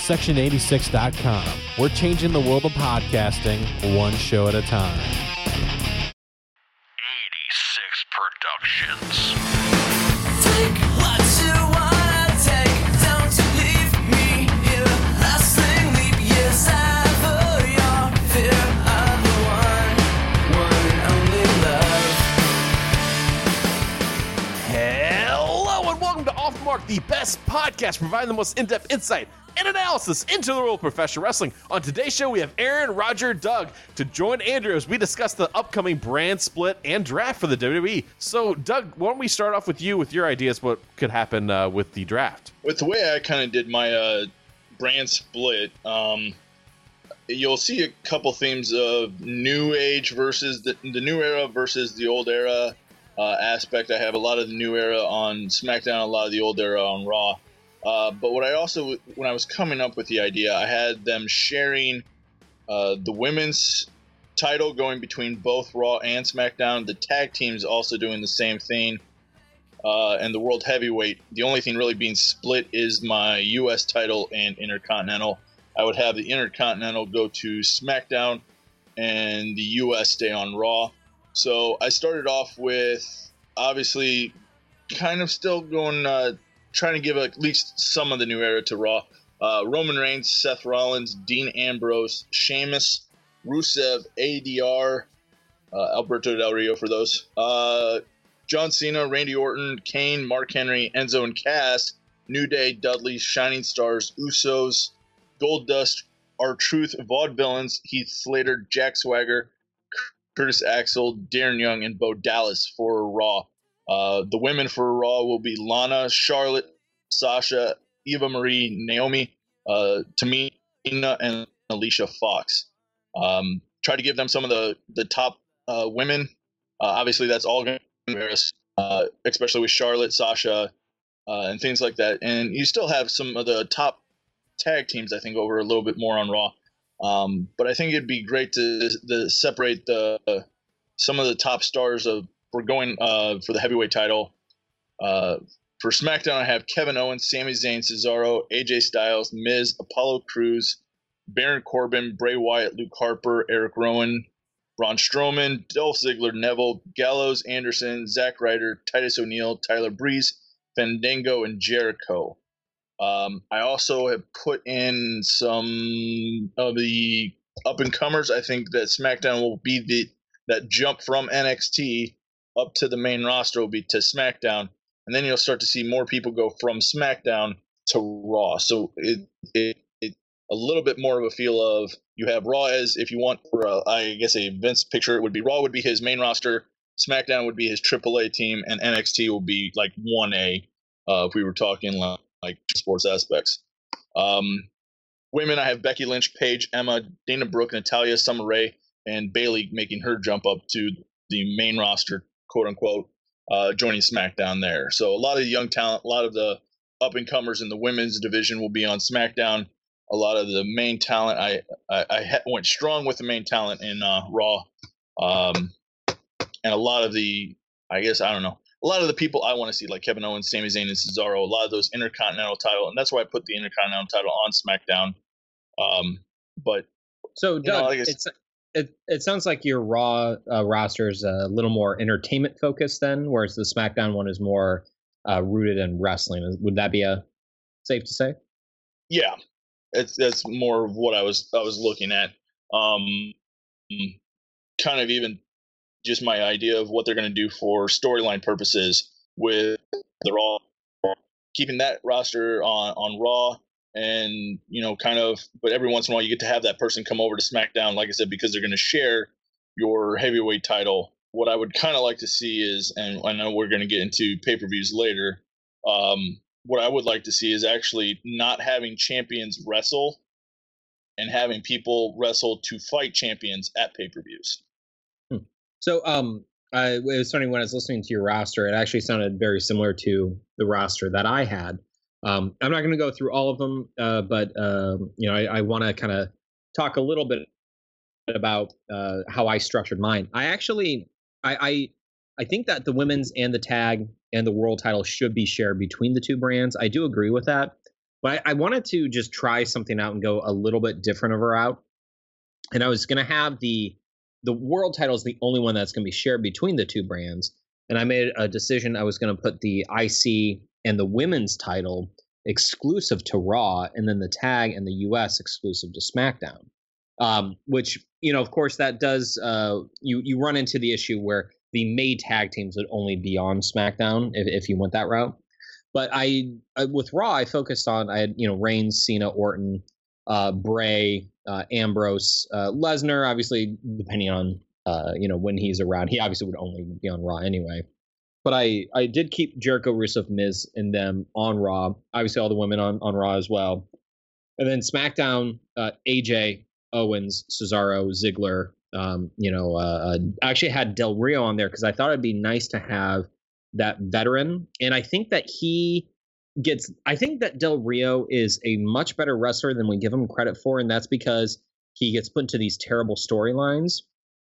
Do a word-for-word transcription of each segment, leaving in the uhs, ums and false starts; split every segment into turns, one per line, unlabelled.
section eighty-six dot com. We're changing the world of podcasting one show at a time.
eighty-six Productions.
Take what you wanna take, don't you leave me here. Lasting leap years ever, your fear of the one, one and only love.
Hello and welcome to Off the Mark, the best podcast providing the most in-depth insight and analysis into the world of professional wrestling. On today's show, we have Aaron, Roger, Doug to join Andrew as we discuss the upcoming brand split and draft for the W W E. So, Doug, why don't we start off with you with your ideas what could happen uh, with the draft?
With the way I kind of did my uh, brand split, um, you'll see a couple themes of new age versus the, the new era versus the old era uh, aspect. I have a lot of the new era on SmackDown, a lot of the old era on Raw. Uh, but what I also, when I was coming up with the idea, I had them sharing uh, the women's title going between both Raw and SmackDown. The tag teams also doing the same thing. Uh, and the World Heavyweight, the only thing really being split is my U S title and Intercontinental. I would have the Intercontinental go to SmackDown and the U S stay on Raw. So I started off with, obviously, kind of still going... Uh, trying to give at least some of the new era to Raw. Uh, Roman Reigns, Seth Rollins, Dean Ambrose, Sheamus, Rusev, A D R, uh, Alberto Del Rio for those. Uh, John Cena, Randy Orton, Kane, Mark Henry, Enzo and Cass, New Day, Dudley, Shining Stars, Usos, Goldust, R-Truth, Vaudevillains, Heath Slater, Jack Swagger, Curtis Axel, Darren Young, and Bo Dallas for Raw. Uh, the women for Raw will be Lana, Charlotte, Sasha, Eva Marie, Naomi, uh, Tamina, and Alicia Fox. Um, try to give them some of the, the top uh, women. Uh, obviously, that's all going to be uh, especially with Charlotte, Sasha, uh, and things like that. And you still have some of the top tag teams, I think, over a little bit more on Raw. Um, but I think it'd be great to, to separate the uh, some of the top stars of We're going uh, for the heavyweight title. Uh, for SmackDown, I have Kevin Owens, Sami Zayn, Cesaro, A J Styles, Miz, Apollo Crews, Baron Corbin, Bray Wyatt, Luke Harper, Eric Rowan, Braun Strowman, Dolph Ziggler, Neville, Gallows, Anderson, Zack Ryder, Titus O'Neil, Tyler Breeze, Fandango, and Jericho. Um, I also have put in some of the up-and-comers. I think that SmackDown will be the that jump from N X T up to the main roster will be to SmackDown, and then you'll start to see more people go from SmackDown to Raw. So it, it, it a little bit more of a feel of you have Raw as, if you want for a, I guess a Vince picture, it would be Raw would be his main roster, SmackDown would be his triple A team, and N X T will be like one A uh, if we were talking like, like sports aspects. Um, women, I have Becky Lynch, Paige, Emma, Dana Brooke, Natalya, Summer Rae, and Bayley making her jump up to the main roster, quote unquote, uh, joining SmackDown there. So a lot of the young talent, a lot of the up and comers in the women's division will be on SmackDown. A lot of the main talent, I I, I ha- went strong with the main talent in uh, Raw, um, and a lot of the, I guess I don't know, a lot of the people I want to see like Kevin Owens, Sami Zayn, and Cesaro. A lot of those Intercontinental title, and that's why I put the Intercontinental title on SmackDown. Um, but
so Doug,
you know, like
it's. It it sounds like your Raw uh, roster is a little more entertainment focused then, whereas the SmackDown one is more uh, rooted in wrestling. Would that be a safe to say?
Yeah, it's that's more of what I was I was looking at. Um, kind of even just my idea of what they're going to do for storyline purposes with the Raw, keeping that roster on on Raw. And, you know, kind of, but every once in a while you get to have that person come over to SmackDown, like I said, because they're going to share your heavyweight title. What I would kind of like to see is, and I know we're going to get into pay-per-views later, um, what I would like to see is actually not having champions wrestle and having people wrestle to fight champions at pay-per-views.
Hmm. So um, I, it was funny when I was listening to your roster, it actually sounded very similar to the roster that I had. Um, I'm not going to go through all of them, uh, but um, you know, I, I want to kind of talk a little bit about uh, how I structured mine. I actually, I, I, I think that the women's and the tag and the world title should be shared between the two brands. I do agree with that. But I, I wanted to just try something out and go a little bit different of a route. And I was going to have the the world title is the only one that's going to be shared between the two brands. And I made a decision. I was going to put the I C and the women's title exclusive to Raw, and then the tag and the U S exclusive to SmackDown. Um, which, you know, of course, that does uh, you you run into the issue where the made tag teams would only be on SmackDown if, if you went that route. But I, I with Raw, I focused on I had you know Reigns, Cena, Orton, uh, Bray, uh, Ambrose, uh, Lesnar. Obviously, depending on uh, you know when he's around, he obviously would only be on Raw anyway. But I, I did keep Jericho, Rusev, Miz, and them on Raw. Obviously, all the women on, on Raw as well. And then SmackDown, uh, A J, Owens, Cesaro, Ziggler. Um, you know, uh, I actually had Del Rio on there because I thought it'd be nice to have that veteran. And I think that he gets, I think that Del Rio is a much better wrestler than we give him credit for. And that's because he gets put into these terrible storylines.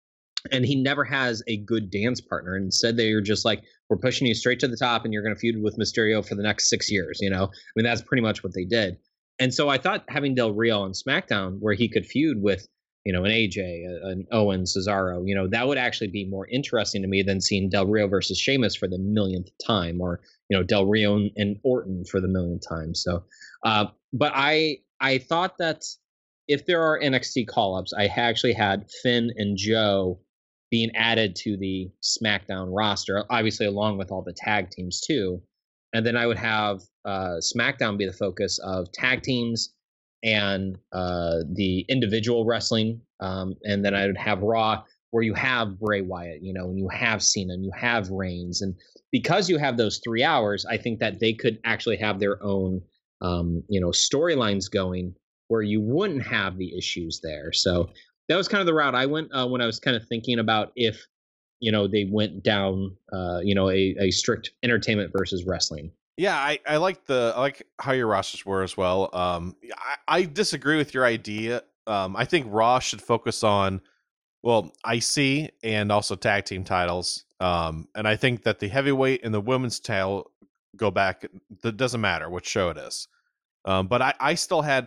And he never has a good dance partner. And instead, they're just like, we're pushing you straight to the top and you're going to feud with Mysterio for the next six years. You know, I mean, that's pretty much what they did. And so I thought having Del Rio on SmackDown where he could feud with, you know, an A J, an Owen, Cesaro, you know, that would actually be more interesting to me than seeing Del Rio versus Sheamus for the millionth time, or, you know, Del Rio and Orton for the millionth time. So, uh, but I, I thought that if there are N X T call-ups, I actually had Finn and Joe being added to the SmackDown roster, obviously along with all the tag teams too. And then I would have uh, SmackDown be the focus of tag teams and uh, the individual wrestling. Um, and then I would have Raw where you have Bray Wyatt, you know, and you have Cena and you have Reigns. And because you have those three hours, I think that they could actually have their own, um, you know, storylines going where you wouldn't have the issues there. So that was kind of the route I went uh, when I was kind of thinking about if, you know, they went down, uh, you know, a, a strict entertainment versus wrestling.
Yeah, I, I like the I like how your rosters were as well. Um, I, I disagree with your idea. Um, I think Raw should focus on, well, I C and also tag team titles. Um, and I think that the heavyweight and the women's title go back. That doesn't matter which show it is. Um, but I, I still had.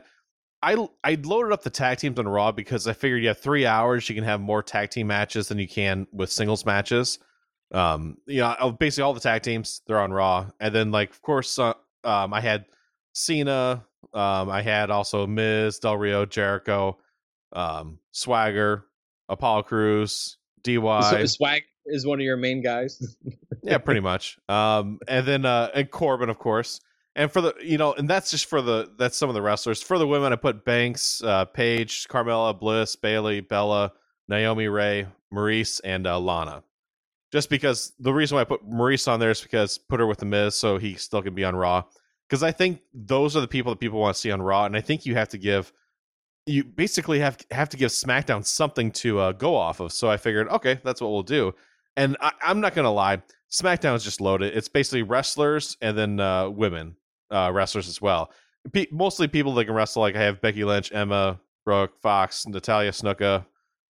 I I loaded up the tag teams on Raw because I figured you have three hours, you can have more tag team matches than you can with singles matches. Um, you know, basically all the tag teams, they're on Raw, and then like of course, uh, um, I had Cena, um, I had also Miz, Del Rio, Jericho, um, Swagger, Apollo Crews, D Y.
So Swag is one of your main guys.
Yeah, pretty much. Um, and then uh, and Corbin, of course. And for the, you know, and that's just for the, that's some of the wrestlers. For the women, I put Banks, uh, Paige, Carmella, Bliss, Bailey, Bella, Naomi, Ray, Maurice, and uh, Lana. Just because the reason why I put Maurice on there is because put her with the Miz so he still can be on Raw. Because I think those are the people that people want to see on Raw, and I think you have to give, you basically have have to give SmackDown something to uh, go off of. So I figured, okay, that's what we'll do. And I, I'm not gonna lie, SmackDown is just loaded. It's basically wrestlers and then uh, women. Uh, wrestlers as well. Pe- mostly people that can wrestle. Like I have Becky Lynch, Emma, Brooke, Fox, Natalya, Snuka,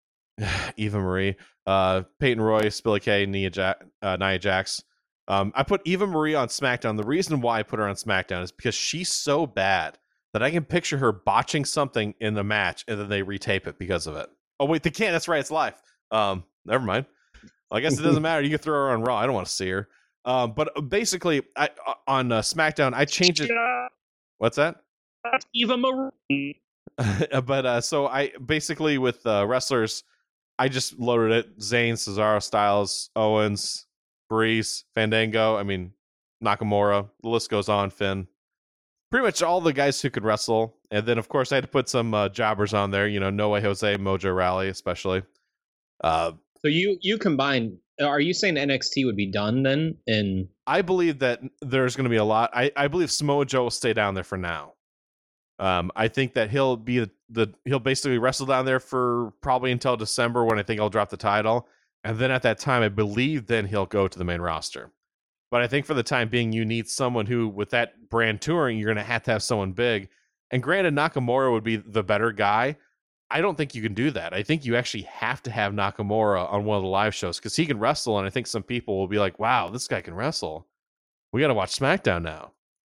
Eva Marie, uh, Peyton Royce, Billie Kay, Nia, ja- uh, Nia Jax. Um, I put Eva Marie on SmackDown. The reason why I put her on SmackDown is because she's so bad that I can picture her botching something in the match and then they retape it because of it. Oh wait, they can't. That's right. It's live. Um, never mind. Well, I guess it doesn't matter. You can throw her on Raw. I don't want to see her. Um, but basically, I on uh, SmackDown, I changed it. What's that?
Eva Marie.
But uh, so I basically with uh, wrestlers, I just loaded it: Zayn, Cesaro, Styles, Owens, Breeze, Fandango. I mean, Nakamura. The list goes on. Finn. Pretty much all the guys who could wrestle, and then of course I had to put some uh, jobbers on there. You know, No Way Jose, Mojo Raleigh, especially. Uh,
so you you combine. Are you saying N X T would be done then? And
I believe that there's going to be a lot. I, I believe Samoa Joe will stay down there for now. Um, I think that he'll be the, the he'll basically wrestle down there for probably until December when I think I'll drop the title, and then at that time I believe then he'll go to the main roster. But I think for the time being, you need someone who, with that brand touring, you're going to have to have someone big. And granted, Nakamura would be the better guy. I don't think you can do that. I think you actually have to have Nakamura on one of the live shows because he can wrestle, and I think some people will be like, wow, this guy can wrestle. We got to watch SmackDown now.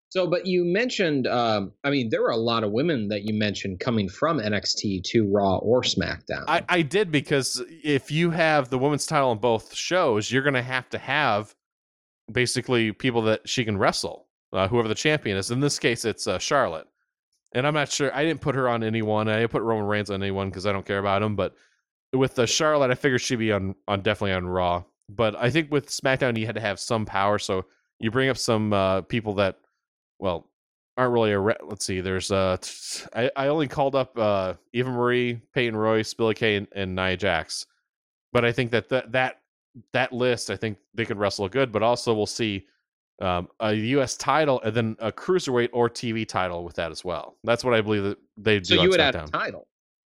So, but you mentioned, um, I mean, there were a lot of women that you mentioned coming from N X T to Raw or SmackDown.
I, I did, because if you have the women's title on both shows, you're going to have to have basically people that she can wrestle, uh, whoever the champion is. In this case, it's uh, Charlotte. And I'm not sure. I didn't put her on anyone. I didn't put Roman Reigns on anyone because I don't care about him. But with the Charlotte, I figured she'd be on, on definitely on Raw. But I think with SmackDown, you had to have some power. So you bring up some uh, people that, well, aren't really a re- let's see. There's uh, t- I, I only called up uh, Eva Marie, Peyton Royce, Billie Kay, and, and Nia Jax. But I think that, that that that list, I think they could wrestle good. But also we'll see um, a U S title and then a cruiserweight or T V title with that as well. That's what I believe that they do.
So
on
you would
SmackDown.
add a title.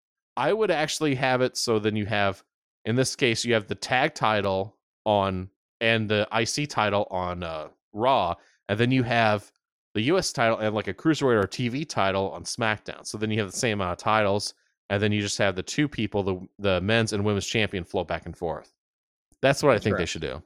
I would actually have it so then you have, in this case, you have the tag title on and the I C title on uh, Raw, and then you have the U S title and like a cruiserweight or T V title on SmackDown. So then you have the same amount of titles, and then you just have the two people, the the men's and women's champion, flow back and forth. That's what I think they should do.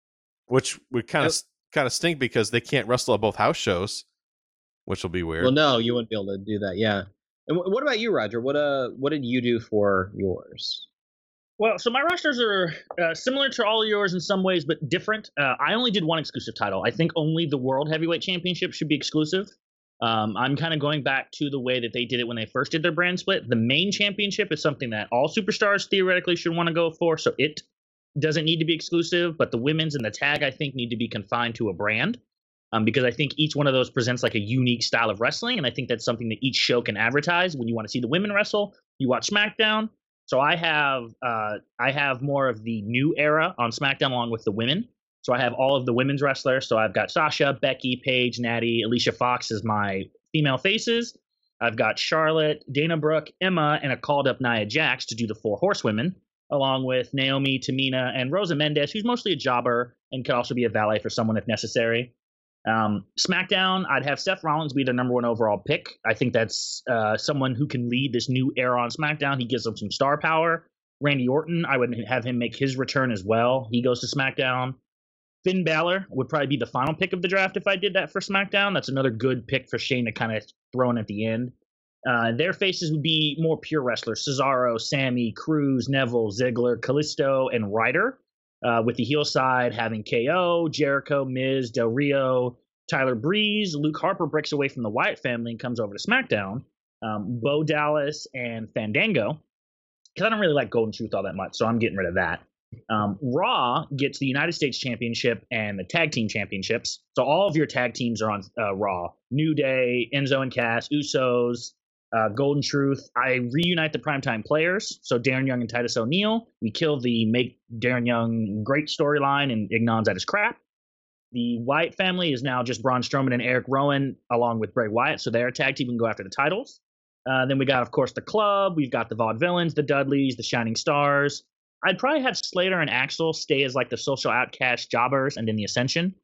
Which would kind of
Yep.
kind of stink because they can't wrestle at both house shows, which will be weird.
Well, no, you wouldn't be able to do that. Yeah. And wh- what about you, Roger? What uh, what did you do for yours?
Well, so my rosters are uh, similar to all yours in some ways, but different. Uh, I only did one exclusive title. I think only the World Heavyweight Championship should be exclusive. Um, I'm kind of going back to the way that they did it when they first did their brand split. The main championship is something that all superstars theoretically should want to go for, so it doesn't need to be exclusive, but the women's and the tag, I think, need to be confined to a brand. Um, because I think each one of those presents like a unique style of wrestling, and I think that's something that each show can advertise. When you want to see the women wrestle, you watch SmackDown. So I have uh, I have more of the new era on SmackDown along with the women. So I have all of the women's wrestlers. So I've got Sasha, Becky, Paige, Natty, Alicia Fox as my female faces. I've got Charlotte, Dana Brooke, Emma, and a called up Nia Jax to do the four horsewomen, along with Naomi, Tamina, and Rosa Mendes, who's mostly a jobber and could also be a valet for someone if necessary. Um, SmackDown, I'd have Seth Rollins be the number one overall pick. I think that's uh, someone who can lead this new era on SmackDown. He gives them some star power. Randy Orton, I would have him make his return as well. He goes to SmackDown. Finn Balor would probably be the final pick of the draft if I did that for SmackDown. That's another good pick for Shane to kind of throw in at the end. Uh, their faces would be more pure wrestlers: Cesaro, Sammy, Cruz, Neville, Ziggler, Kalisto, and Ryder. Uh, with the heel side having K O, Jericho, Miz, Del Rio, Tyler Breeze. Luke Harper breaks away from the Wyatt family and comes over to SmackDown. Um, Bo Dallas and Fandango. Because I don't really like Golden Truth all that much, so I'm getting rid of that. Um, Raw gets the United States Championship and the Tag Team Championships. So all of your tag teams are on uh, Raw. New Day, Enzo and Cass, Usos, Uh, Golden Truth. I reunite the primetime players. So Darren Young and Titus O'Neil. We kill the make Darren Young great storyline and Ignon's at his crap. The Wyatt family is now just Braun Strowman and Eric Rowan along with Bray Wyatt. So they're a tag team and go after the titles. Uh, then we got, of course, the Club. We've got the Vaudevillains, the Dudleys, the Shining Stars. I'd probably have Slater and Axel stay as like the social outcast jobbers and then the Ascension.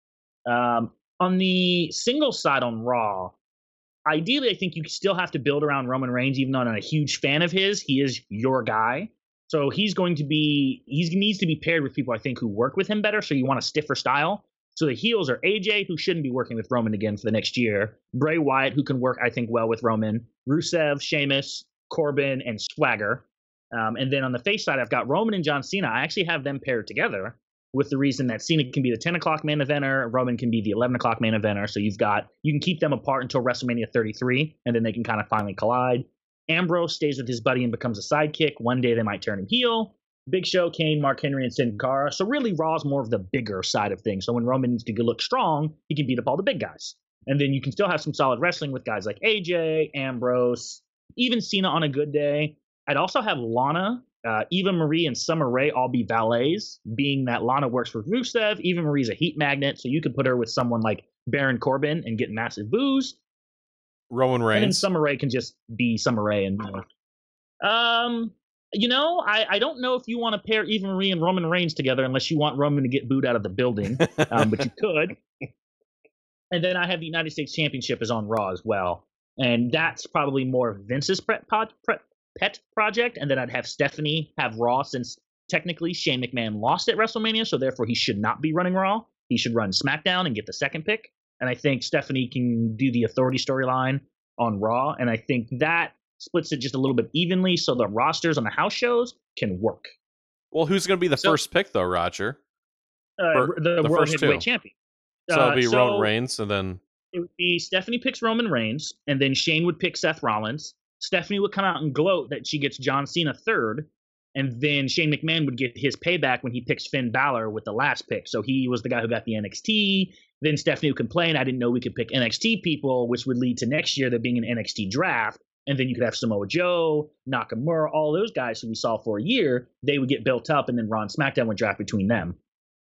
Um, on the single side on Raw, ideally, I think you still have to build around Roman Reigns, even though I'm not a huge fan of his. He is your guy. So he's going to be, he needs to be paired with people, I think, who work with him better. So you want a stiffer style. So the heels are A J, who shouldn't be working with Roman again for the next year. Bray Wyatt, who can work, I think, well with Roman. Rusev, Sheamus, Corbin, and Swagger. Um, and then on the face side, I've got Roman and John Cena. I actually have them paired together with the reason that Cena can be the ten o'clock main eventer, Roman can be the eleven o'clock main eventer. So you've got, you can keep them apart until WrestleMania thirty-three, and then they can kind of finally collide. Ambrose stays with his buddy and becomes a sidekick. One day they might turn him heel. Big Show, Kane, Mark Henry, and Sin Cara. So really, Raw's more of the bigger side of things. So when Roman needs to look strong, he can beat up all the big guys. And then you can still have some solid wrestling with guys like A J, Ambrose, even Cena on a good day. I'd also have Lana, uh, Eva Marie, and Summer Rae all be valets, being that Lana works for Rusev. Eva Marie's a heat magnet, so you could put her with someone like Baron Corbin and get massive boos.
Roman
And then
Reigns.
Summer Rae can just be Summer Rae. And, you know. Um, you know, I, I don't know if you want to pair Eva Marie and Roman Reigns together unless you want Roman to get booed out of the building, um, but you could. And then I have the United States Championship is on Raw as well. And that's probably more Vince's pet, pod, pet, pet project. And then I'd have Stephanie have Raw, since technically Shane McMahon lost at WrestleMania, so therefore he should not be running Raw. He should run SmackDown and get the second pick. and I think Stephanie can do the authority storyline on Raw, and I think that splits it just a little bit evenly, so the rosters on the house shows can work.
Well, who's going to be the
So-
first pick, though, Roger?
Uh,
For
the,
the
World
first
Heavyweight
two.
Champion.
So
Uh,
it'll be
so-
Roman Reigns, and then
It would be Stephanie picks Roman Reigns, and then Shane would pick Seth Rollins. Stephanie would come out and gloat that she gets John Cena third, and then Shane McMahon would get his payback when he picks Finn Balor with the last pick. So he was the guy who got the N X T. Then Stephanie would complain, I didn't know we could pick N X T people, which would lead to next year there being an N X T draft. And then you could have Samoa Joe, Nakamura, all those guys who we saw for a year. They would get built up, and then Raw and SmackDown would draft between them.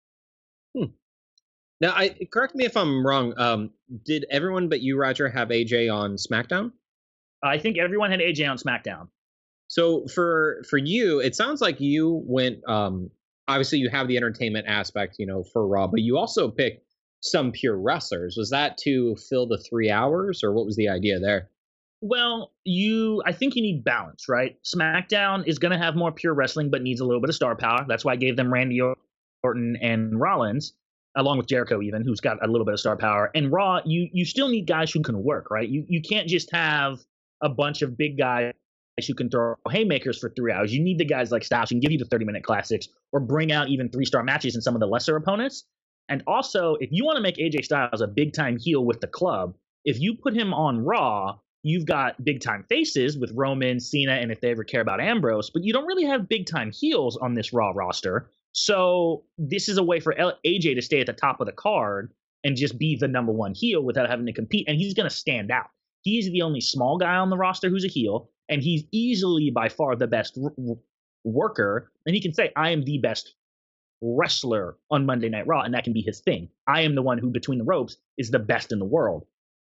Now, I correct me if I'm wrong. Um, did everyone but you, Roger, have A J on SmackDown?
I think everyone had A J on SmackDown.
So for for you, it sounds like you went. Um, obviously, you have the entertainment aspect, you know, for Raw, but you also picked some pure wrestlers. Was that to fill the three hours, or what was the idea there?
Well, you, I think you need balance, right? SmackDown is going to have more pure wrestling, but needs a little bit of star power. That's why I gave them Randy Orton and Rollins, along with Jericho, even, who's got a little bit of star power. And Raw, you you still need guys who can work, right? You you can't just have a bunch of big guys who can throw haymakers for three hours. You need the guys like Styles who can give you the thirty-minute classics or bring out even three-star matches in some of the lesser opponents. And also, if you want to make A J Styles a big-time heel with the club, if you put him on Raw, you've got big-time faces with Roman, Cena, and if they ever care about Ambrose, but you don't really have big-time heels on this Raw roster. So this is a way for A J to stay at the top of the card and just be the number one heel without having to compete, and he's going to stand out. He's the only small guy on the roster who's a heel, and he's easily by far the best r- r- worker, and he can say, I am the best wrestler on Monday Night Raw, and that can be his thing. I am the one who, between the ropes, is the best in the world.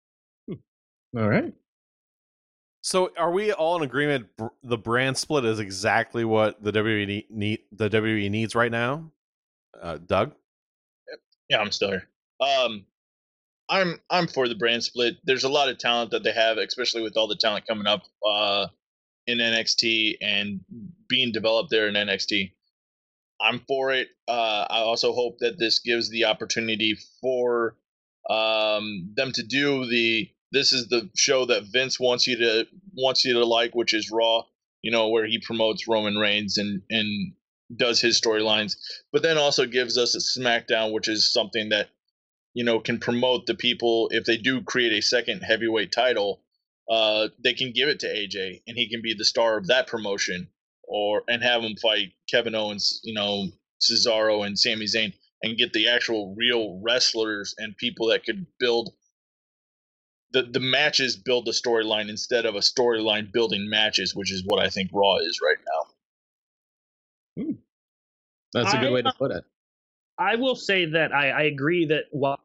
All right.
So, are we all in agreement? br- The brand split is exactly what the W W E need, need the W W E needs right now. Uh, Doug,
Yeah, I'm still here. Um, I'm I'm for the brand split. There's a lot of talent that they have, especially with all the talent coming up uh, in N X T and being developed there in N X T. I'm for it. Uh, I also hope that this gives the opportunity for um, them to do the. This is the show that Vince wants you to wants you to like, which is Raw. You know, where he promotes Roman Reigns and and does his storylines, but then also gives us a SmackDown, which is something that, you know, can promote the people. If they do create a second heavyweight title, uh, they can give it to A J, and he can be the star of that promotion, or and have him fight Kevin Owens, you know, Cesaro and Sami Zayn, and get the actual real wrestlers and people that could build the the matches, build the storyline instead of a storyline building matches, which is what I think Raw is right now.
That's a good
I,
way to
uh,
put it.
I will say that I, I agree that while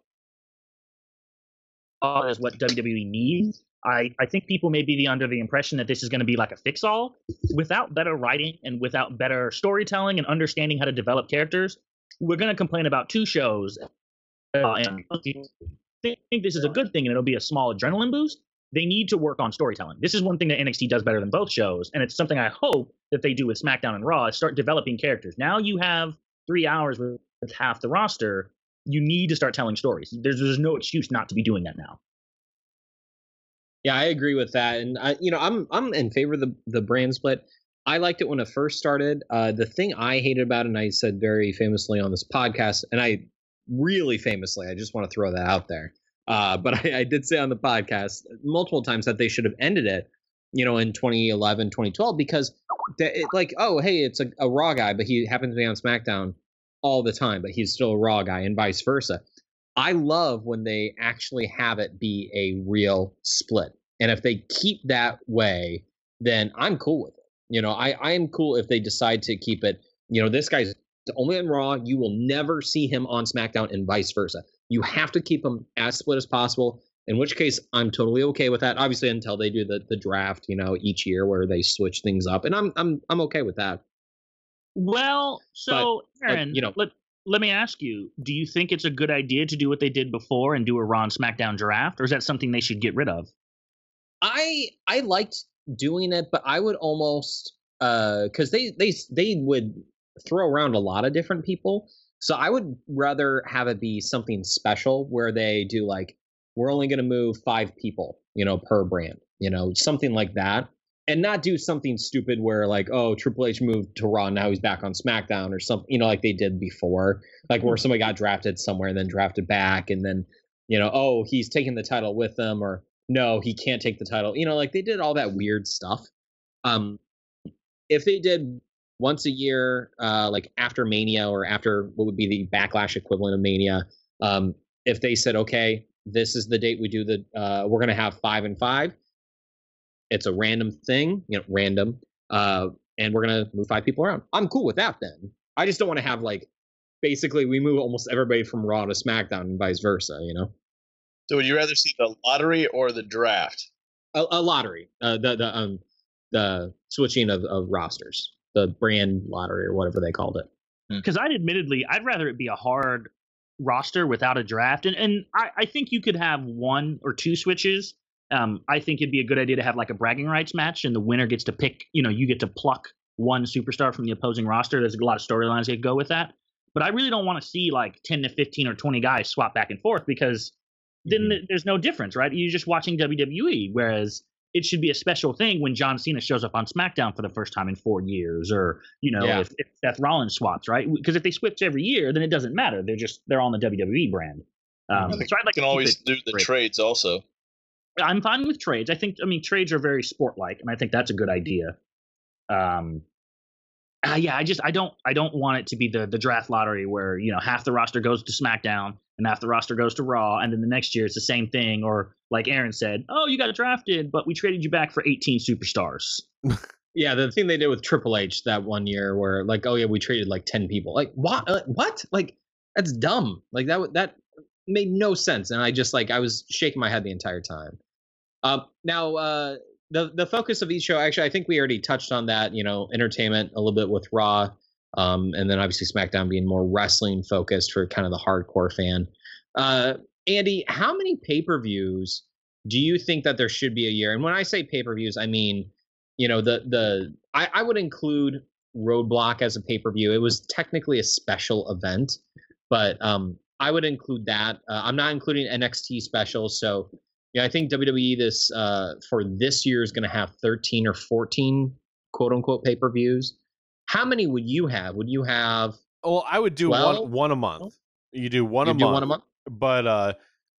Raw is what W W E needs, I, I think people may be the, under the impression that this is going to be like a fix-all. Without better writing and without better storytelling and understanding how to develop characters, we're going to complain about two shows. Uh, and I think this is a good thing, and it'll be a small adrenaline boost. They need to work on storytelling. This is one thing that N X T does better than both shows, and it's something I hope that they do with SmackDown and Raw, is start developing characters. Now you have three hours with half the roster. You need to start telling stories. There's, there's no excuse not to be doing that now.
Yeah, I agree with that, and I, you know, I'm I'm in favor of the the brand split. I liked it when it first started. Uh, the thing I hated about it, and I said very famously on this podcast, and I really famously, I just want to throw that out there. Uh, but I, I did say on the podcast multiple times that they should have ended it, you know, in twenty eleven, twenty twelve, because the, it, like, oh, hey, it's a, a Raw guy, but he happens to be on SmackDown all the time, but he's still a Raw guy, and vice versa. I love when they actually have it be a real split. And if they keep that way, then I'm cool with it. You know, I, I am cool if they decide to keep it, you know, this guy's only on Raw. You will never see him on SmackDown and vice versa. You have to keep them as split as possible, in which case I'm totally okay with that. Obviously, until they do the, the draft, you know, each year where they switch things up. And I'm I'm I'm okay with that.
Well, so,
But, uh,
Aaron,
you know-
let, let me ask you, do you think it's a good idea to do what they did before and do a Raw and SmackDown draft, or is that something they should get rid of?
I I liked doing it, but I would almost uh because they they they would throw around a lot of different people. So I would rather have it be something special where they do like we're only going to move five people, you know, per brand, you know, something like that. And not do something stupid where like, oh, Triple H moved to Raw, now he's back on SmackDown or something, you know, like they did before, like where somebody got drafted somewhere and then drafted back. And then, you know, oh, he's taking the title with them, or no, he can't take the title. You know, like they did all that weird stuff. Um, if they did once a year, uh, like after Mania or after what would be the Backlash equivalent of Mania, um, if they said, okay, this is the date we do the, uh, we're going to have five and five. It's a random thing, you know, random, uh, and we're going to move five people around. I'm cool with that then. I just don't want to have like, basically we move almost everybody from Raw to SmackDown and vice versa, you know?
So would you rather see the lottery or the draft?
A, a lottery, uh, the, the, um, the switching of, of rosters, the brand lottery or whatever they called it.
Because I'd admittedly, I'd rather it be a hard roster without a draft. And, and I, I think you could have one or two switches. Um, I think it'd be a good idea to have like a bragging rights match, and the winner gets to pick, you know, you get to pluck one superstar from the opposing roster. There's a lot of storylines that go with that. But I really don't want to see like ten to fifteen or twenty guys swap back and forth, because then mm-hmm. there's no difference, right? You're just watching W W E, whereas it should be a special thing when John Cena shows up on SmackDown for the first time in four years, or, you know, yeah. if, if Seth Rollins swaps, right? Because if they switch every year, then it doesn't matter. They're just, they're on the W W E brand. Um,
mm-hmm.
so I'd like
you can
to
always do the
great.
trades also.
I'm fine with trades. I think, I mean, trades are very sport-like, and I think that's a good idea. Um, uh, yeah, I just, I don't, I don't want it to be the the draft lottery where, you know, half the roster goes to SmackDown and half the roster goes to Raw, and then the next year it's the same thing. Or like Aaron said, oh, you got drafted, but we traded you back for eighteen superstars.
Yeah, the thing they did with Triple H that one year, where like, oh yeah, we traded like ten people. Like what? Uh, what? Like that's dumb. Like that that made no sense, and I just like I was shaking my head the entire time. Um, now, uh, the the focus of each show, actually, I think we already touched on that. You know, entertainment a little bit with Raw, um, and then obviously SmackDown being more wrestling focused for kind of the hardcore fan. Uh, Andy, how many pay per views do you think that there should be a year? And when I say pay per views, I mean, you know, the the I, I would include Roadblock as a pay per view. It was technically a special event, but um, I would include that. Uh, I'm not including N X T specials, so. Yeah, I think W W E this uh, for this year is going to have thirteen or fourteen quote unquote pay per views. How many would you have? Would you have?
Well, I would do
twelve?
one one a month. You do one
You
a
do
month.
one a month?
But uh,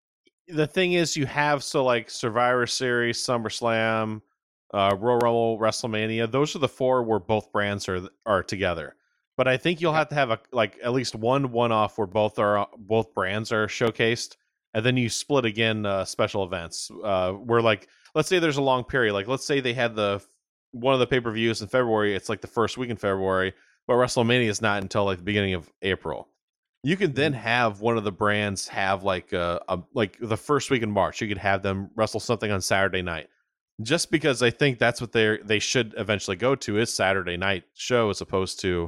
the thing is, you have so like Survivor Series, SummerSlam, uh, Royal Rumble, WrestleMania. Those are the four where both brands are are together. But I think you'll have to have a like at least one one off where both are both brands are showcased. And then you split again uh, special events uh, where, like, let's say there's a long period. Like, let's say they had the one of the pay-per-views in February. It's like the first week in February, but WrestleMania is not until like the beginning of April. You can then have one of the brands have like a, a like the first week in March. You could have them wrestle something on Saturday night, just because I think that's what they they should eventually go to is Saturday night show as opposed to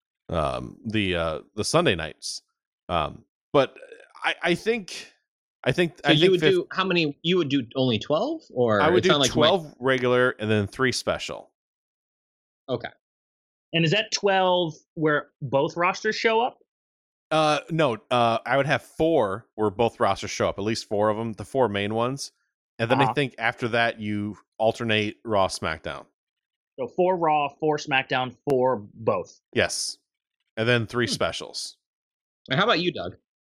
um, the uh, the Sunday nights. Um, but I, I think. I think
So
I
you
think
would
fifth,
do how many? You would do only twelve, or
I would
it
do
sounded like
twelve
my-
regular and then three special.
okay,
And is that twelve where both rosters show up?
Uh, no, uh, I would have four where both rosters show up, at least four of them, the four main ones, and then I
Uh-huh.
think after that you alternate Raw, SmackDown.
So four Raw, four SmackDown, four both.
Yes, and then three
Hmm.
specials.
and how about you, Doug?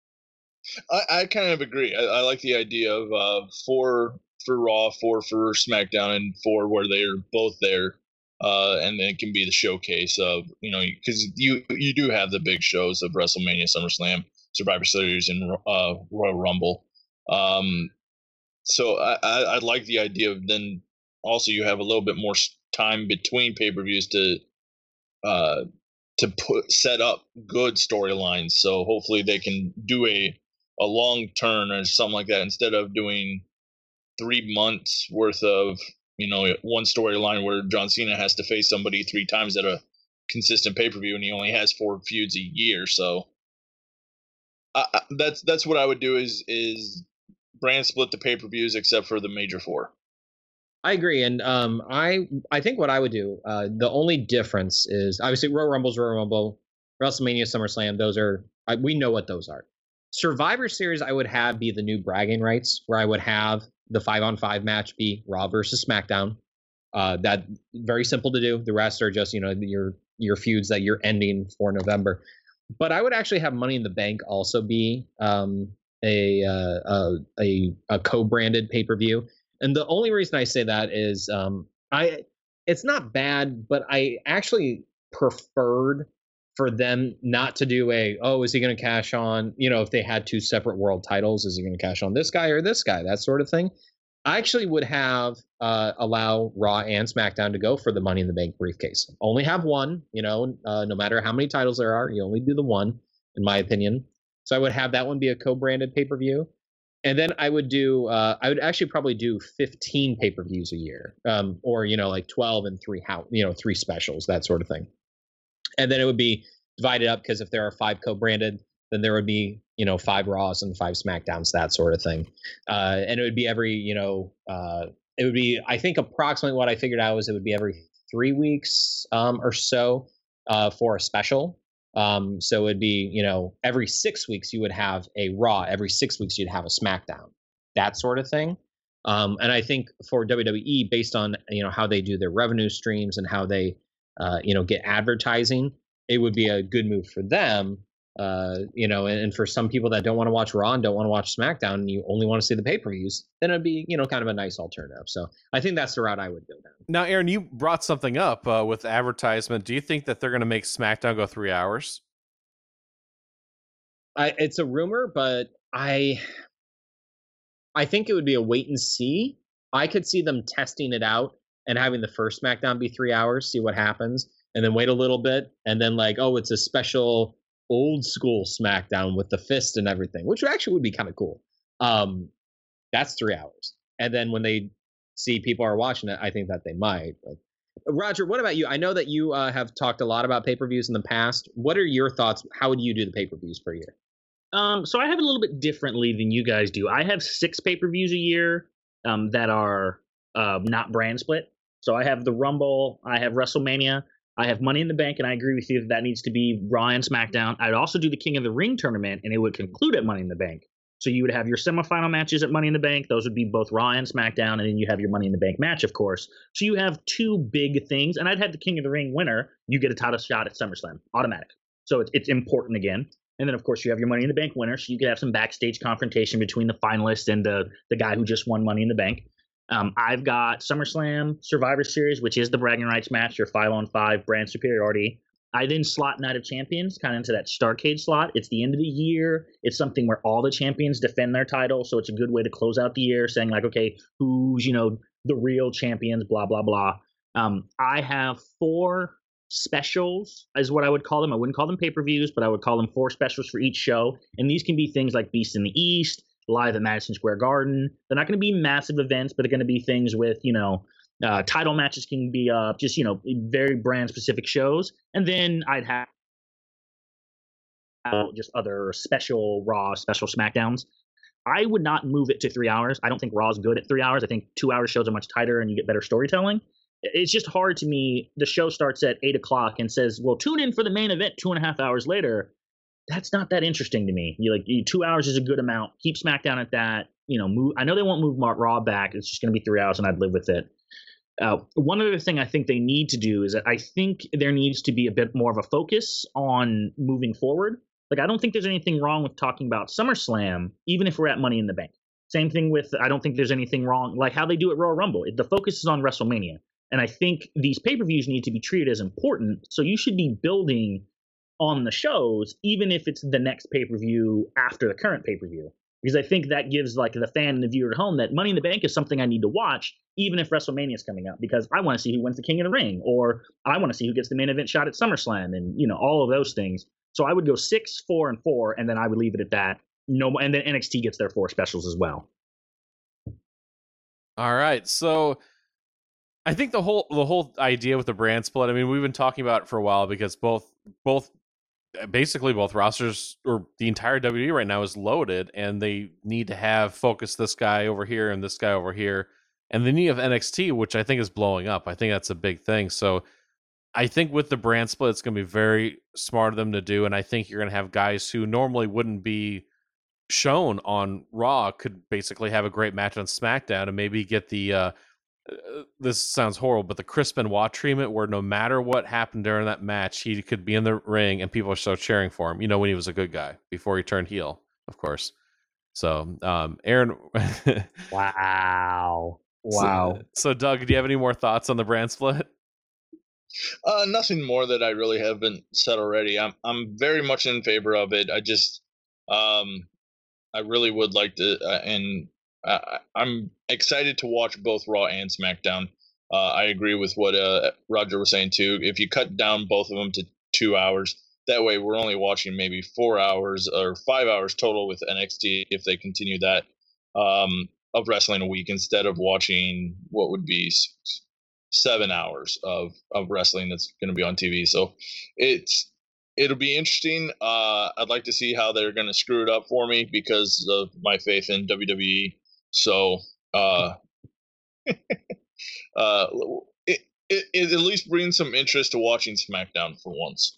I, I kind of agree. I, I like the idea of uh, four for Raw, four for SmackDown, and four where they're both there, uh, and then it can be the showcase of you know because you you do have the big shows of WrestleMania, SummerSlam, Survivor Series, and uh, Royal Rumble. Um, so I, I I like the idea of then also you have a little bit more s- time between pay per views to uh to put set up good storylines. So hopefully they can do a a long turn or something like that instead of doing three months worth of you know one storyline where John Cena has to face somebody three times at a consistent pay per view and he only has four feuds a year. So I, I, that's that's what I would do is is brand split the pay per views except for the major four.
I agree, and um, I I think what I would do. Uh, the only difference is obviously Royal Rumble's Royal Rumble, WrestleMania, SummerSlam. Those are I, we know what those are. Survivor Series, I would have be the new bragging rights, where I would have the five on five match be Raw versus SmackDown. Uh, that very simple to do. The rest are just, you know, your your feuds that you're ending for November. But I would actually have Money in the Bank also be um, a, uh, a a a co-branded pay per view. And the only reason I say that is um, I it's not bad, but I actually preferred for them not to do a, oh, is he going to cash on, you know, if they had two separate world titles, is he going to cash on this guy or this guy, that sort of thing. I actually would have uh, allow Raw and SmackDown to go for the Money in the Bank briefcase. Only have one, you know, uh, no matter how many titles there are, you only do the one, in my opinion. So I would have that one be a co-branded pay-per-view. And then I would do, uh, I would actually probably do fifteen pay-per-views a year, um, or, you know, like twelve and three, how, you know, three specials, that sort of thing. And then it would be divided up because if there are five co-branded, then there would be, you know, five Raws and five SmackDowns, that sort of thing. Uh, and it would be every, you know, uh, it would be, I think approximately what I figured out was it would be every three weeks um, or so uh, for a special. Um, so it would be, you know, every six weeks you would have a Raw, every six weeks you'd have a SmackDown, that sort of thing. Um, and I think for W W E, based on, you know, how they do their revenue streams and how they, uh, you know, get advertising, it would be a good move for them. Uh, you know, and, and for some people that don't want to watch Raw and don't want to watch SmackDown, and you only want to see the pay-per-views, then it'd be, you know, kind of a nice alternative. So I think that's the route I would go down.
Now, Aaron, you brought something up uh, with advertisement. Do you think that they're going to make SmackDown go three hours?
I, it's a rumor, but I, I think it would be a wait and see. I could see them testing it out and having the first SmackDown be three hours, see what happens, and then wait a little bit, and then like, oh, it's a special old school SmackDown with the fist and everything, which actually would be kind of cool. Um, that's three hours. And then when they see people are watching it, I think that they might. But Roger, what about you? I know that you uh, have talked a lot about pay-per-views in the past. What are your thoughts? How would you do the pay-per-views per year?
Um, so I have it a little bit differently than you guys do. I have six pay-per-views a year um, that are uh, not brand split. So I have the Rumble, I have WrestleMania, I have Money in the Bank, and I agree with you that that needs to be Raw and SmackDown. I'd also do the King of the Ring tournament, and it would conclude at Money in the Bank. So you would have your semifinal matches at Money in the Bank. Those would be both Raw and SmackDown, and then you have your Money in the Bank match, of course. So you have two big things, and I'd have the King of the Ring winner. You get a title shot at SummerSlam, automatic. So it's, it's important again. And then, of course, you have your Money in the Bank winner, so you could have some backstage confrontation between the finalist and the, the guy who just won Money in the Bank. Um, I've got SummerSlam, Survivor Series, which is the bragging rights match, your five on five brand superiority. I then slot Night of Champions kind of into that Starrcade slot. It's the end of the year. It's something where all the champions defend their title, so it's a good way to close out the year, saying like, okay, who's, you know, the real champions, blah, blah, blah. Um, I have four specials is what I would call them. I wouldn't call them pay-per-views, but I would call them four specials for each show. And these can be things like Beast in the East, live at Madison Square Garden. They're not going to be massive events, but they're going to be things with, you know, uh, title matches can be uh, just, you know, very brand specific shows. And then I'd have just other special Raw, special SmackDowns. I would not move it to three hours. I don't think Raw's good at three hours. I think two hour shows are much tighter and you get better storytelling. It's just hard to me. The show starts at eight o'clock and says, well, tune in for the main event two and a half hours later. That's not that interesting to me. You like you, two hours is a good amount. Keep SmackDown at that. You know, move. I know they won't move Mark Raw back. It's just going to be three hours, and I'd live with it. Uh, one other thing I think they need to do is that I think there needs to be a bit more of a focus on moving forward. Like, I don't think there's anything wrong with talking about SummerSlam, even if we're at Money in the Bank. Same thing with, I don't think there's anything wrong, like how they do at Royal Rumble. The focus is on WrestleMania. And I think these pay-per-views need to be treated as important. So you should be building on the shows, even if it's the next pay-per-view after the current pay-per-view. Because I think that gives like the fan and the viewer at home that Money in the Bank is something I need to watch, even if WrestleMania is coming up, because I want to see who wins the King of the Ring, or I want to see who gets the main event shot at SummerSlam, and you know, all of those things. So I would go six, four, and four, and then I would leave it at that. No, and then N X T gets their four specials as well.
All right, so I think the whole the whole idea with the brand split, I mean, we've been talking about it for a while because both both basically both rosters, or the entire W W E right now, is loaded, and they need to have focus this guy over here and this guy over here, and the need of N X T, which I think is blowing up. I think that's a big thing. So I think with the brand split, it's going to be very smart of them to do, and I think you're going to have guys who normally wouldn't be shown on Raw could basically have a great match on SmackDown and maybe get the uh, uh, this sounds horrible, but the Chris Benoit treatment where no matter what happened during that match, he could be in the ring and people are still cheering for him. You know, when he was a good guy before he turned heel, of course. So, um, Aaron.
Wow.
Wow.
So, so, Doug, do you have any more thoughts on the brand split?
Uh, nothing more that I really haven't said already. I'm I'm very much in favor of it. I just um I really would like to, uh, and uh, I'm excited to watch both Raw and SmackDown. Uh, I agree with what uh, Roger was saying too. If you cut down both of them to two hours, that way we're only watching maybe four hours or five hours total with N X T if they continue that um, of wrestling a week instead of watching what would be seven hours of, of wrestling that's going to be on T V. So it's it'll be interesting. Uh, I'd like to see how they're going to screw it up for me because of my faith in W W E. So uh, uh, it, it, it at least brings some interest to watching SmackDown for once.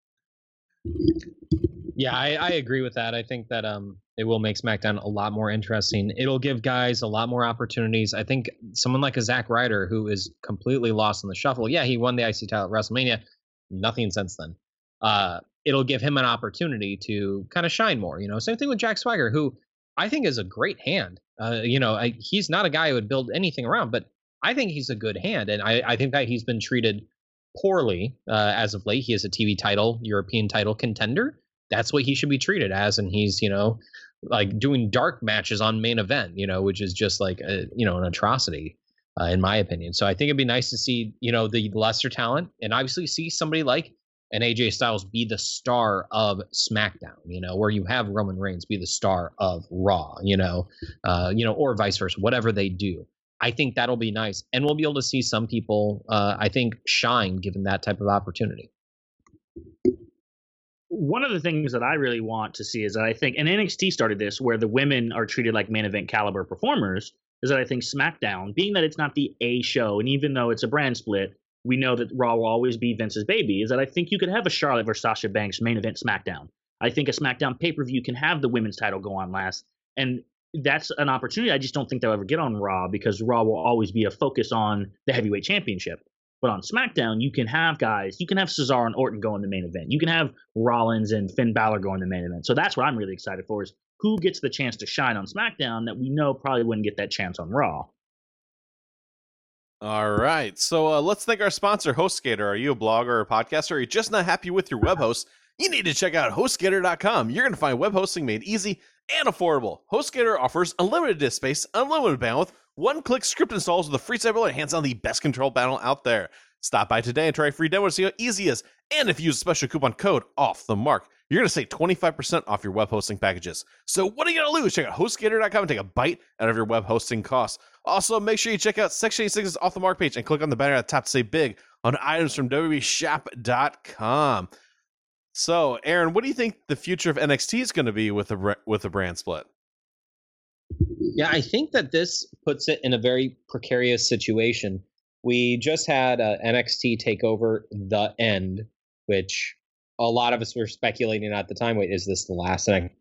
Yeah, I, I agree with that. I think that um, it will make SmackDown a lot more interesting. It'll give guys a lot more opportunities. I think someone like a Zack Ryder, who is completely lost in the shuffle. Yeah, he won the I C title at WrestleMania. Nothing since then. Uh, it'll give him an opportunity to kind of shine more. You know, same thing with Jack Swagger, who I think is a great hand. Uh, you know, I, he's not a guy who would build anything around, but I think he's a good hand, and I, I think that he's been treated poorly uh, as of late. He is a T V title, European title contender. That's what he should be treated as, and he's, you know, like doing dark matches on Main Event, you know, which is just like a, you know, an atrocity uh, in my opinion. So I think it'd be nice to see, you know, the lesser talent, and obviously see somebody like an A J Styles be the star of SmackDown, you know, where you have Roman Reigns be the star of Raw, you know, uh, you know, or vice versa, whatever they do. I think that'll be nice, and we'll be able to see some people, uh, I think, shine given that type of opportunity.
One of the things that I really want to see is that I think, and N X T started this, where the women are treated like main event caliber performers, is that I think SmackDown, being that it's not the A show, and even though it's a brand split, we know that Raw will always be Vince's baby, is that I think you could have a Charlotte versus Sasha Banks main event SmackDown. I think a SmackDown pay-per-view can have the women's title go on last, and that's an opportunity I just don't think they'll ever get on Raw, because Raw will always be a focus on the heavyweight championship. But on SmackDown, you can have guys, you can have Cesaro and Orton go in the main event. You can have Rollins and Finn Balor go in the main event. So that's what I'm really excited for, is who gets the chance to shine on SmackDown that we know probably wouldn't get that chance on Raw.
All right. So uh, let's thank our sponsor, HostGator. Are you a blogger or a podcaster? Or are you just not happy with your web host? You need to check out HostGator dot com. You're going to find web hosting made easy and affordable. HostGator offers unlimited disk space, unlimited bandwidth, one-click script installs with a free cyber and hands on the best control panel out there. Stop by today and try a free demo to see how easy it is. And if you use a special coupon code off the mark, you're going to save twenty-five percent off your web hosting packages. So what are you going to lose? Check out HostGator dot com and take a bite out of your web hosting costs. Also, make sure you check out Section eighty-six's Off the Mark page and click on the banner at the top to say big on items from W W E shop dot com. So, Aaron, what do you think the future of N X T is going to be with the with the brand split?
Yeah, I think that this puts it in a very precarious situation. We just had uh, N X T take over The End, which a lot of us were speculating at the time. Wait, is this the last N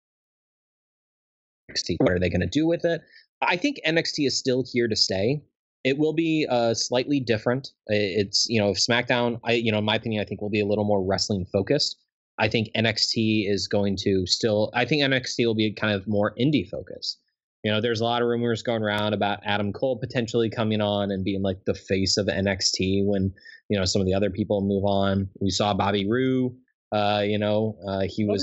X T? What are they going to do with it? I think N X T is still here to stay. It will be uh, slightly different. It's, you know, if SmackDown, I, you know, in my opinion, I think will be a little more wrestling focused. I think N X T is going to still, I think N X T will be kind of more indie focused. You know, there's a lot of rumors going around about Adam Cole potentially coming on and being like the face of N X T when, you know, some of the other people move on. We saw Bobby Roode, uh, you know, uh, he was,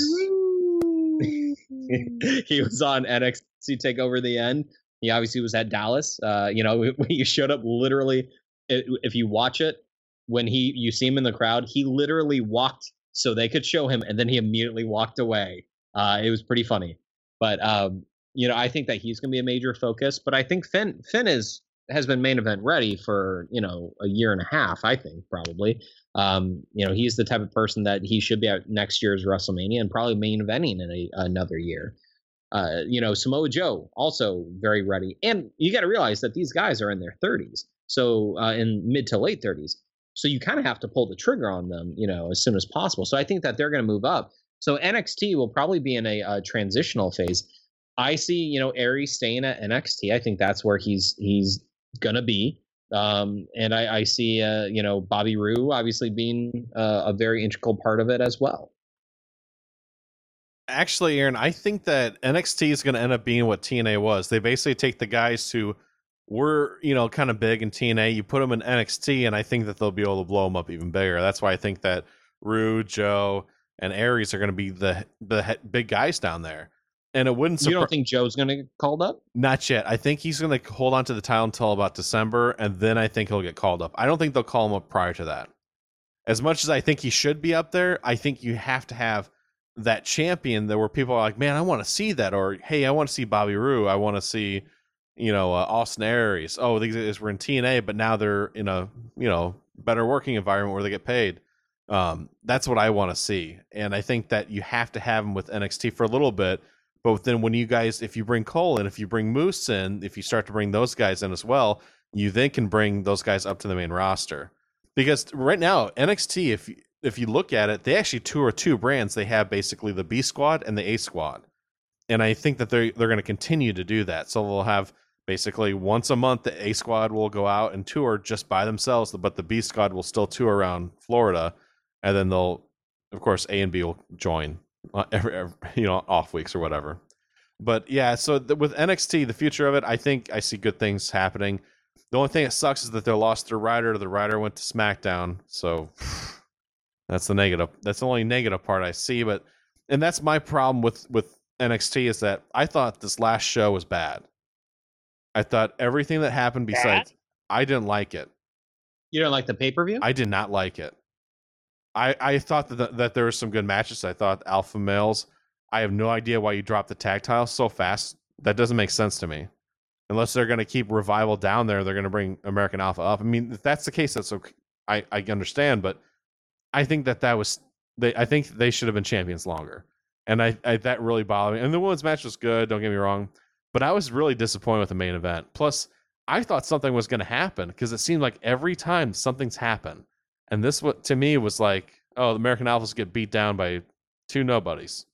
he was on N X T TakeOver The End. He obviously was at Dallas. Uh, you know, he showed up literally. If you watch it, when he you see him in the crowd, he literally walked so they could show him, and then he immediately walked away. Uh, it was pretty funny. But um, you know, I think that he's going to be a major focus. But I think Finn Finn is has been main event ready for, you know, a year and a half. I think probably. Um, you know, he's the type of person that he should be at next year's WrestleMania and probably main eventing in a, another year. Uh, you know, Samoa Joe also very ready. And you got to realize that these guys are in their thirties. So uh, in mid to late thirties. So you kind of have to pull the trigger on them, you know, as soon as possible. So I think that they're going to move up. So N X T will probably be in a, a transitional phase. I see, you know, Aries staying at N X T. I think that's where he's he's gonna be. Um, and I, I see, uh, you know, Bobby Roode obviously being uh, a very integral part of it as well.
Actually, Aaron, I think that N X T is going to end up being what T N A was. They basically take the guys who were, you know, kind of big in T N A, you put them in N X T, and I think that they'll be able to blow them up even bigger. That's why I think that Roode, Joe, and Aries are going to be the the he- big guys down there. And it wouldn't.
You don't think Joe's going to get called up?
Not yet. I think he's going to hold on to the title until about December, and then I think he'll get called up. I don't think they'll call him up prior to that. As much as I think he should be up there, I think you have to have that champion that where people are like, man, I want to see that, or hey, I want to see Bobby Roode, I want to see, you know, uh, Austin Aries. Oh, these guys were in T N A, but now they're in a, you know, better working environment where they get paid. Um, that's what I want to see, and I think that you have to have them with N X T for a little bit. But then when you guys, if you bring Cole in, if you bring Moose in, if you start to bring those guys in as well, you then can bring those guys up to the main roster. Because right now, N X T, if if you look at it, they actually tour two brands. They have basically the B Squad and the A Squad. And I think that they're, they're going to continue to do that. So they'll have basically once a month, the A Squad will go out and tour just by themselves, but the B Squad will still tour around Florida. And then they'll, of course, A and B will join every, every you know, off weeks or whatever. But yeah, so the, with N X T, the future of it, I think I see good things happening. The only thing that sucks is that they lost their rider. The rider went to SmackDown. So that's the negative. That's the only negative part I see. But and that's my problem with, with N X T is that I thought this last show was bad. I thought everything that happened besides, bad? I didn't like it.
You don't like the pay-per-view?
I did not like it. I, I thought that, the, that there were some good matches. I thought alpha males. I have no idea why you dropped the tag title so fast. That doesn't make sense to me. Unless they're going to keep Revival down there, they're going to bring American Alpha up. I mean, if that's the case, that's okay. I, I understand, but I think that that was they. I think they should have been champions longer, and I, I that really bothered me. And the women's match was good. Don't get me wrong, but I was really disappointed with the main event. Plus, I thought something was going to happen because it seemed like every time something's happened, and this what to me was like, oh, the American Alphas get beat down by two nobodies.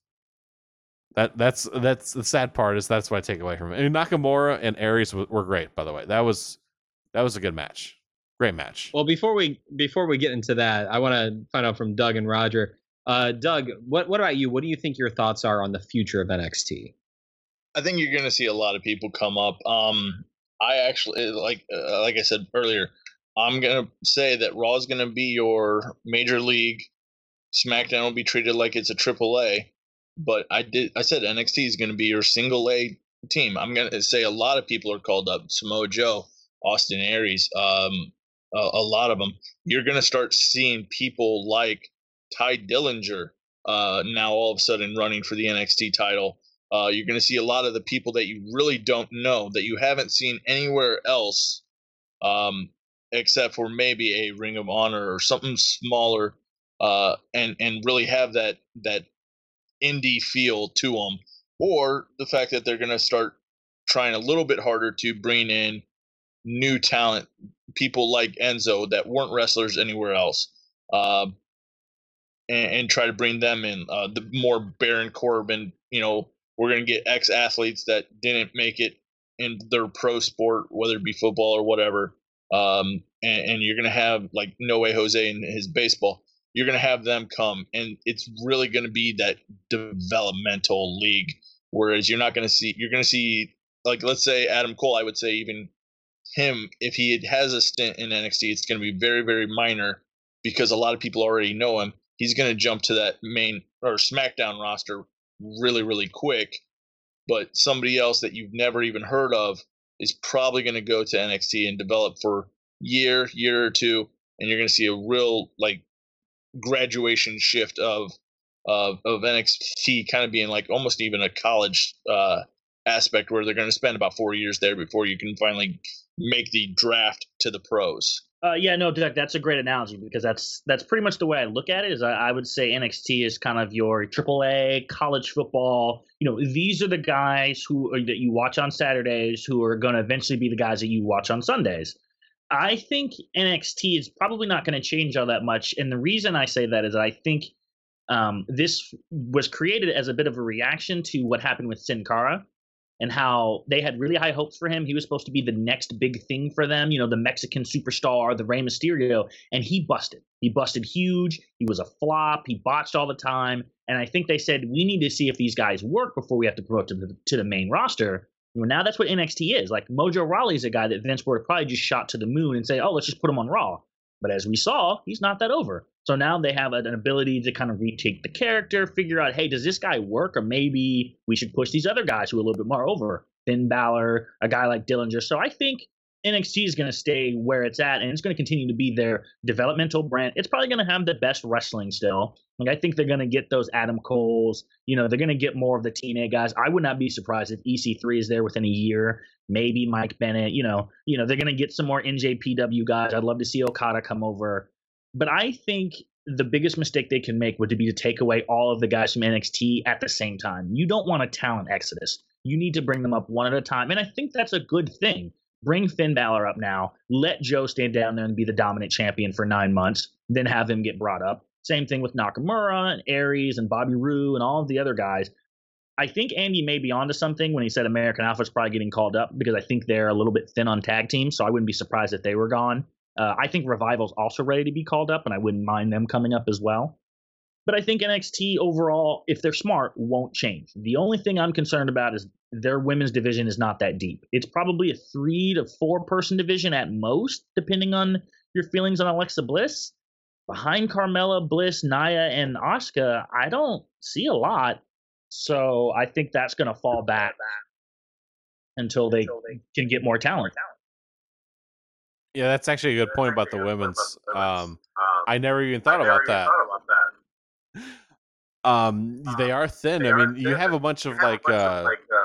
That that's that's the sad part is that's what I take away from it. And Nakamura and Aries were, were great, by the way. That was that was a good match. Great match.
Well, before we before we get into that, I want to find out from Doug and Roger. Uh, Doug, what what about you? What do you think your thoughts are on the future of N X T?
I think you're going to see a lot of people come up. Um, I actually like uh, like I said earlier, I'm going to say that Raw is going to be your major league. SmackDown will be treated like it's a triple A. But I did. I said N X T is going to be your single A team. I'm going to say a lot of people are called up. Samoa Joe, Austin Aries, um, a, a lot of them. You're going to start seeing people like Ty Dillinger uh, now all of a sudden running for the N X T title. Uh, you're going to see a lot of the people that you really don't know, that you haven't seen anywhere else, um, except for maybe a Ring of Honor or something smaller, uh, and and really have that that. indie feel to them, or the fact that they're going to start trying a little bit harder to bring in new talent, people like Enzo that weren't wrestlers anywhere else, uh, and, and try to bring them in. Uh, the more Baron Corbin, you know, we're going to get ex-athletes that didn't make it in their pro sport, whether it be football or whatever, um, and, and you're going to have like No Way Jose in his baseball. You're going to have them come, and it's really going to be that developmental league. Whereas you're not going to see, you're going to see, like, let's say Adam Cole, I would say even him, if he has a stint in N X T, it's going to be very, very minor because a lot of people already know him. He's going to jump to that main or SmackDown roster really, really quick. But somebody else that you've never even heard of is probably going to go to N X T and develop for year, year or two, and you're going to see a real, like, graduation shift of of of N X T kind of being like almost even a college uh, aspect where they're going to spend about four years there before you can finally make the draft to the pros.
Uh, yeah, no, Doug, that's a great analogy because that's that's pretty much the way I look at it. Is I, I would say N X T is kind of your triple A college football. You know, these are the guys who are, that you watch on Saturdays who are going to eventually be the guys that you watch on Sundays. I think N X T is probably not going to change all that much. And the reason I say that is I think Um, this was created as a bit of a reaction to what happened with Sin Cara and how they had really high hopes for him. He was supposed to be the next big thing for them, you know, the Mexican superstar, the Rey Mysterio, and he busted. He busted huge. He was a flop. He botched all the time. And I think they said, we need to see if these guys work before we have to promote to the, to the main roster. Well, now that's what N X T is. Like, Mojo Rawley's a guy that Vince would have probably just shot to the moon and say, oh, let's just put him on Raw. But as we saw, he's not that over. So now they have an ability to kind of retake the character, figure out, hey, does this guy work? Or maybe we should push these other guys who are a little bit more over. Finn Balor, a guy like Dillinger. So I think N X T is going to stay where it's at, and it's going to continue to be their developmental brand. It's probably going to have the best wrestling still. Like, I think they're going to get those Adam Coles. You know, they're going to get more of the T N A guys. I would not be surprised if E C three is there within a year. Maybe Mike Bennett. You know, you know they're going to get some more N J P W guys. I'd love to see Okada come over. But I think the biggest mistake they can make would be to take away all of the guys from N X T at the same time. You don't want a talent exodus. You need to bring them up one at a time. And I think that's a good thing. Bring Finn Balor up now. Let Joe stand down there and be the dominant champion for nine months. Then have him get brought up. Same thing with Nakamura and Aries and Bobby Roode and all of the other guys. I think Andy may be onto something when he said American Alpha's probably getting called up because I think they're a little bit thin on tag teams, so I wouldn't be surprised if they were gone. Uh, I think Revival's also ready to be called up, and I wouldn't mind them coming up as well. But I think N X T overall, if they're smart, won't change. The only thing I'm concerned about is their women's division is not that deep. It's probably a three to four person division at most, depending on your feelings on Alexa Bliss. Behind Carmella, Bliss, Nia, and Asuka, I don't see a lot. So I think that's going to fall back until they can get more talent.
Yeah, that's actually a good point about the women's. Um, I never even thought about that. Um, they are thin. I mean, you have a bunch of like, uh,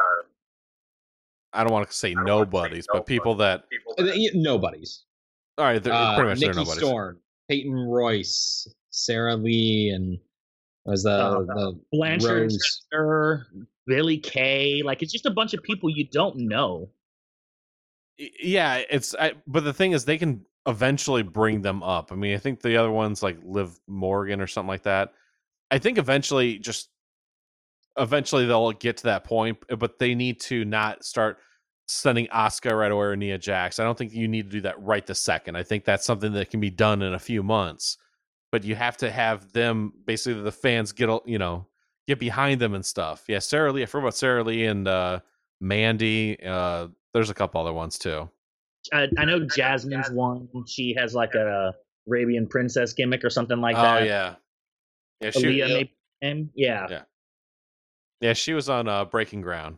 I don't want to say nobodies, but people that
Nobodies.
all right, they're
Uh,
pretty much they're
Nikki
nobodies.
Storm, Peyton Royce, Sarah Lee, and was the
Uh,
the
Blanchard,
Rose.
Chester, Billy Kay, like it's just a bunch of people you don't know.
Y- Yeah, it's. I, but the thing is, they can eventually bring them up. I mean, I think the other ones like Liv Morgan or something like that. I think eventually, just eventually they'll get to that point, but they need to not start sending Asuka right away or Nia Jax. I don't think you need to do that right this second. I think that's something that can be done in a few months, but you have to have them basically the fans get you know get behind them and stuff. Yeah, Sarah Lee. I forgot about Sarah Lee and uh, Mandy. Uh, there's a couple other ones too.
I, I know Jasmine's one. She has like a Arabian princess gimmick or something like
oh
that.
yeah, yeah. She,
Aaliyah,
yeah.
maybe. name? Yeah.
Yeah. yeah, she was on uh, Breaking Ground.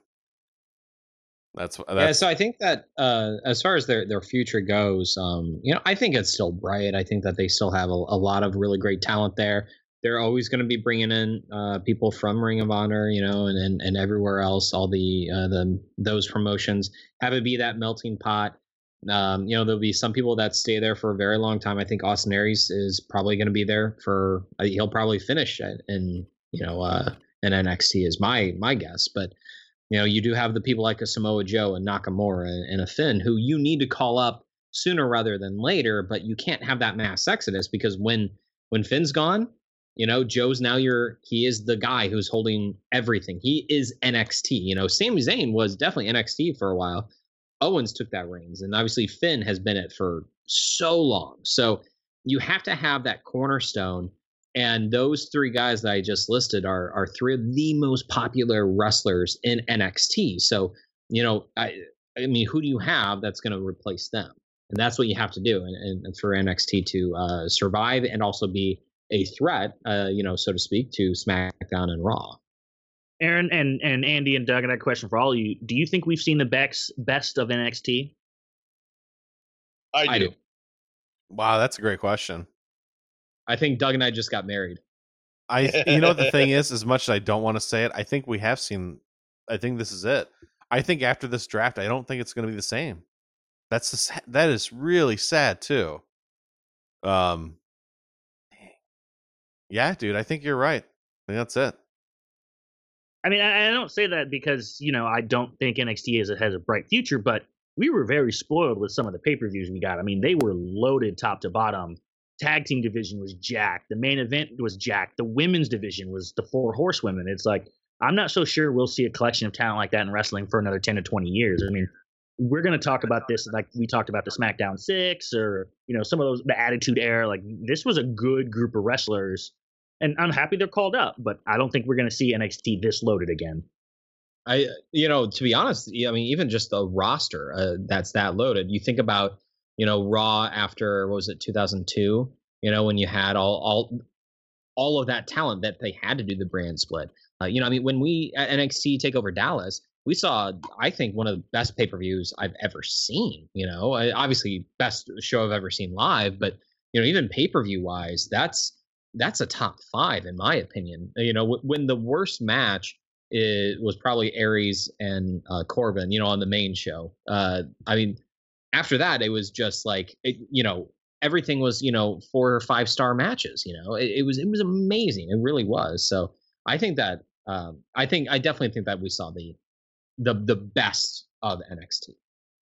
That's that's
Yeah, so I think that uh, as far as their, their future goes, um, you know, I think it's still bright. I think that they still have a, a lot of really great talent there. They're always going to be bringing in uh, people from Ring of Honor, you know, and, and, and everywhere else. All the uh, the those promotions have it be that melting pot. Um, you know, there'll be some people that stay there for a very long time. I think Austin Aries is probably going to be there for. Uh, he'll probably finish at, in you know uh, in N X T is my my guess, but. You know, you do have the people like a Samoa Joe and Nakamura and a Finn who you need to call up sooner rather than later, but you can't have that mass exodus because when when Finn's gone, you know, Joe's now your he is the guy who's holding everything. He is N X T. You know, Sami Zayn was definitely N X T for a while. Owens took that reins, and obviously Finn has been it for so long. So you have to have that cornerstone. And those three guys that I just listed are are three of the most popular wrestlers in N X T. So, you know, I I mean, who do you have that's going to replace them? And that's what you have to do, and, and for N X T to uh, survive and also be a threat, uh, you know, so to speak, to SmackDown and Raw.
Aaron and, and Andy and Doug, I got a question for all of you. Do you think we've seen the best best of N X T?
I do.
I do.
wow, that's a great question.
I think Doug and I just got married.
I you know what the thing is, as much as I don't want to say it, I think we have seen. I think this is it. I think after this draft, I don't think it's going to be the same. That's the, sa- that is really sad too. Um, yeah, dude, I think you're right. I think that's it.
I mean, I, I don't say that because, you know, I don't think N X T has, has a bright future, but we were very spoiled with some of the pay-per-views we got. I mean, they were loaded top to bottom. tag team division was jacked. The main event was jacked. The women's division was the four horsewomen. It's like, I'm not so sure we'll see a collection of talent like that in wrestling for another ten to twenty years. I mean, we're going to talk about this like we talked about the SmackDown six or, you know, some of those, the Attitude Era. Like, this was a good group of wrestlers, and I'm happy they're called up, but I don't think we're going to see N X T this loaded again.
I, you know, to be honest, I mean, even just the roster uh, that's that loaded. You think about, you know, Raw after, what was it, two thousand two? You know, when you had all all all of that talent that they had to do the brand split. Uh, you know, I mean, when we at N X T take over Dallas, we saw, I think, one of the best pay-per-views I've ever seen. You know, I, obviously best show I've ever seen live, but you know, even pay-per-view wise, that's that's a top five in my opinion. You know, w- when the worst match it was probably Aries and uh, Corbin, you know, on the main show. Uh, I mean, after that, it was just like, it, you know, everything was, you know, four or five star matches. You know, it, it was it was amazing. It really was. So I think that um, I think I definitely think that we saw the the the best of N X T.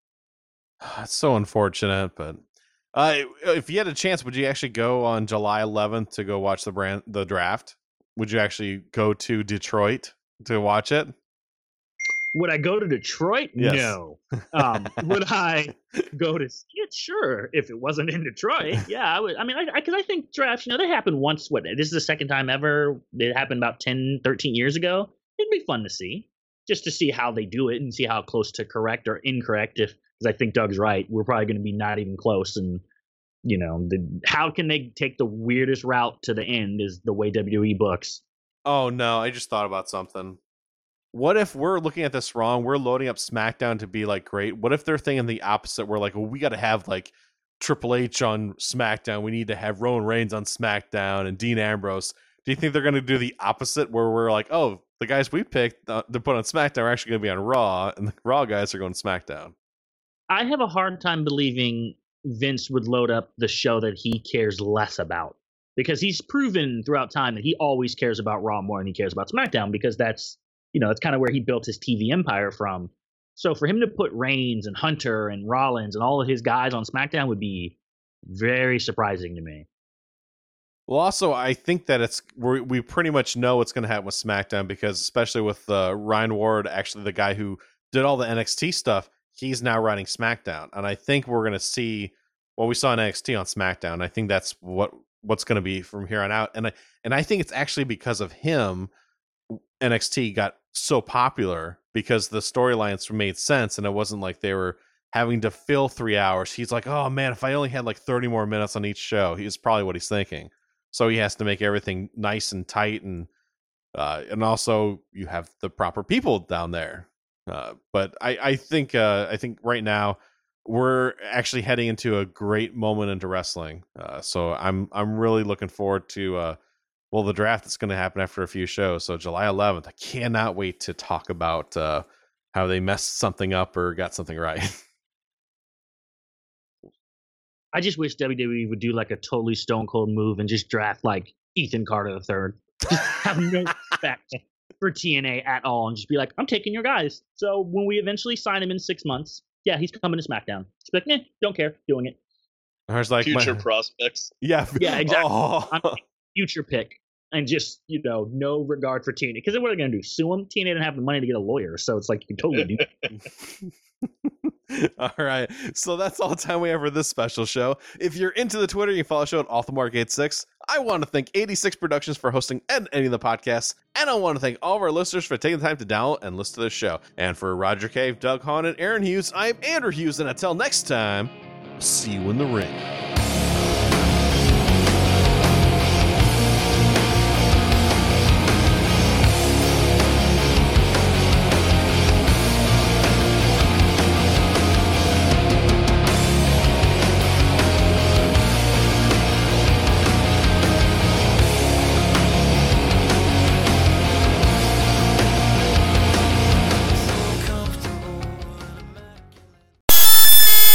It's so unfortunate, but uh, if you had a chance, would you actually go on July eleventh to go watch the brand the draft? Would you actually go to Detroit to watch it?
Would I go to Detroit?
Yes.
No. Um, would I go to see it? Sure. If it wasn't in Detroit, yeah, I would. I mean, I, I, cause I think drafts, you know, they happen once. What? This is the second time ever. It happened about ten, thirteen years ago. It'd be fun to see, just to see how they do it and see how close to correct or incorrect. If, because I think Doug's right, we're probably going to be not even close. And you know, the, how can they take the weirdest route to the end? Is the way W W E books.
Oh no, I just thought about something. What if we're looking at this wrong? We're loading up SmackDown to be like great. What if they're thinking the opposite? We're like, well, we got to have like Triple H on SmackDown. We need to have Roman Reigns on SmackDown and Dean Ambrose. Do you think they're going to do the opposite where we're like, oh, the guys we picked uh, to put on SmackDown are actually going to be on Raw, and the Raw guys are going to SmackDown?
I have a hard time believing Vince would load up the show that he cares less about, because he's proven throughout time that he always cares about Raw more than he cares about SmackDown, because that's, you know, it's kind of where he built his T V empire from. So for him to put Reigns and Hunter and Rollins and all of his guys on SmackDown would be very surprising to me.
Well, also, I think that it's we we pretty much know what's going to happen with SmackDown, because especially with uh, Ryan Ward, actually the guy who did all the N X T stuff, he's now writing SmackDown, and I think we're going to see what we saw in N X T on SmackDown. I think that's what what's going to be from here on out, and I and I think it's actually because of him N X T got so popular, because the storylines made sense, and it wasn't like they were having to fill three hours. He's like, oh man, if I only had like thirty more minutes on each show, he's probably what he's thinking. So he has to make everything nice and tight, and uh, and also you have the proper people down there. Uh, but I, I think uh, I think right now we're actually heading into a great moment into wrestling. Uh, so I'm I'm really looking forward to uh, well the draft that's going to happen after a few shows. So July eleventh, I cannot wait to talk about uh, how they messed something up or got something right.
I just wish W W E would do like a totally stone cold move and just draft like Ethan Carter the third. Just have no respect for T N A at all, and just be like, I'm taking your guys. So when we eventually sign him in six months, yeah, he's coming to SmackDown. Just be like, eh, don't care, doing it.
I was like,
Future
my,
prospects.
yeah,
Yeah, exactly.
Oh.
I'm a future pick, and just, you know, no regard for T N A. Because then what are they going to do? Sue him? T N A didn't have the money to get a lawyer, so it's like you can totally do.
All right, so that's all the time we have for this special show. If you're into the Twitter, you can follow the show at Off the Mark eighty-six. I want to thank eighty-six Productions for hosting and any of the podcasts, and I want to thank all of our listeners for taking the time to download and listen to this show. And for Roger Cave, Doug Hahn, and Aaron Hughes, I'm Andrew Hughes, and until next time, see you in the ring.